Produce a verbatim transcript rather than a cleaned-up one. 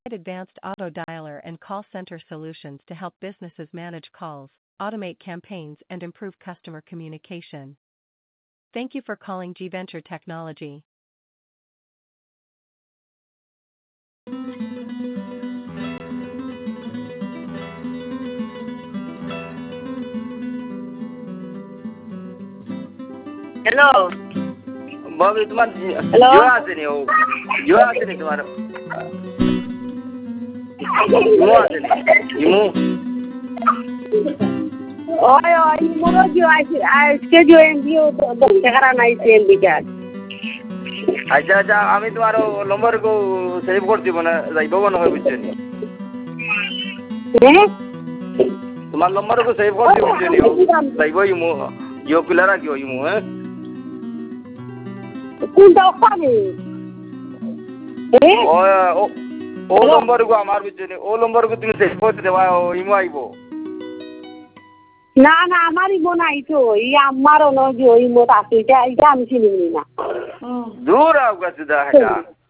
Advanced auto dialer and call center solutions to help businesses manage calls, automate campaigns, and improve customer communication. Thank you for calling G Venture Technology. Hello. Bobby, তোমার Hello? Jio আছে নি ও জিও আছে নি তোমার জিও আছে নি জিমু ওই ওই মোরো জিও আছে আজকে জয়েন দিও দশ টাকা নাই সেল বিকার আচ্ছা আচ্ছা আমি তোমার নম্বর কো সেভ করে দিব না যাইব না হয় বুঝছেন হ্যাঁ তোমার নম্বর কো সেভ করে দিব বুঝছেন যাইব ইমু জিও কিলা রাখিও ইমু হ্যাঁ কোনটা পাবে ও ও ও নম্বর কো আমার বুঝছেন ও নম্বর কো তুমি সেভ করে দেবা ইমু আইব না না আমারই বোনাই তো এই আমারও নয় যে ওই মত আছে এটা এটা আমি চিনি না দূর আও কাছে দা এটা